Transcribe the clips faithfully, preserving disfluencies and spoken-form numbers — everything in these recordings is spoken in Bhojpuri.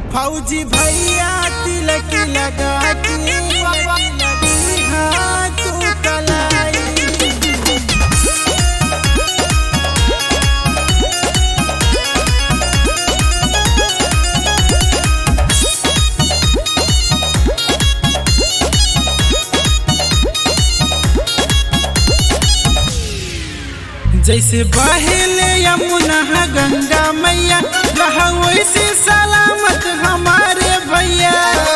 फौजी भैया तिलक लगा के हाँ तू कलाई। जैसे बहेले यमुना गंगा मैया रहा वैसे सलामत हमारे भैया।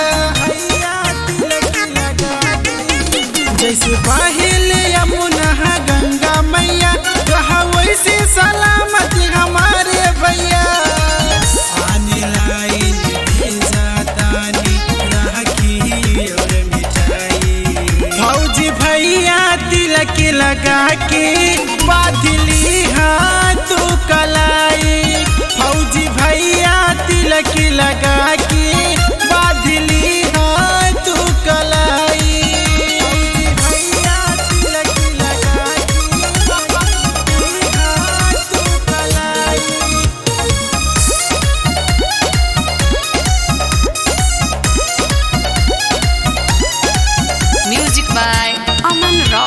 जैसे बहेले यमुना गंगा मैया रहा वैसे सलामत हमारे भैया। आने लाइन भेजा तानी राखी और मिठाई। फौजी भैया तिलक लगा के बादली हाँ तू कलाई। फौजी भैया तिलक लगा के बादली हाँ तू कलाई। भैया तिलक लगा के बादली हाँ तू कलाई। Music by Aman Rao.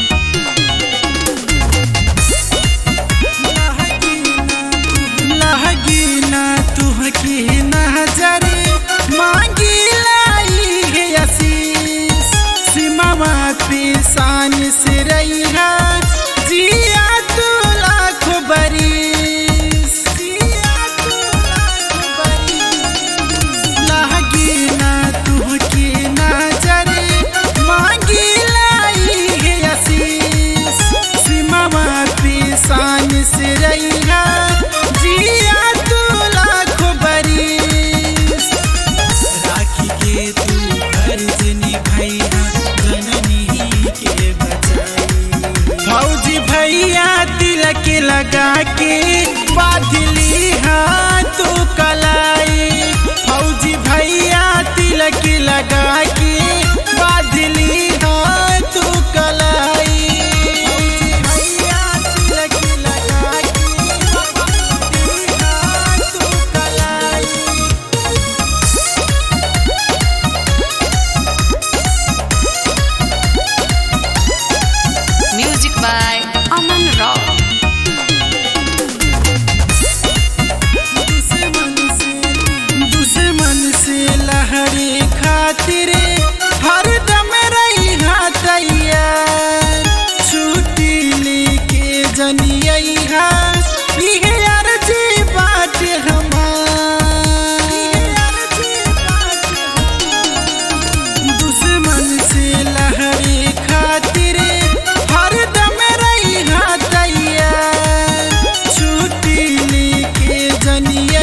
की नजरे मांगी लाई है आशीष। सीमा पे शान से रही है जिया तू लाख बरिस। जिया तू लाख बरिस। लहगी ना तू की नजरे मांगी लाई है आशीष। सीमा पे शान से रही है जिया तिलक लगा के बादली हाँ तू कलाई। फौजी भैया तिलक लगा के बादली हाँ तू कलाई। भैया तिलक लगा के बादली हाँ तू कलाई। Music by Aman Rao. लहरी खातिर हर दम रही हाँ तैयार। छुट्टी लेके जनिया अर्जी बात हमार। दुश्मन से लहरी खातिर हर दम रही हाँ तैयार। छुट्टी लेके जनिया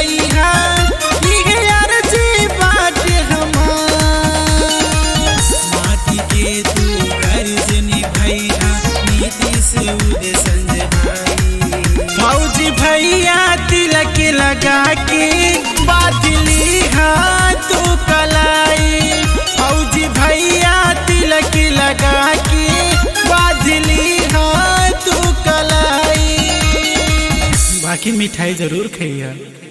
फौजी भैया तिलक लगा के बादली हाँ तू कलाई। फौजी भैया तिलक लगा के बादली हाँ तू कलाई। बाकी मिठाई जरूर खाइए।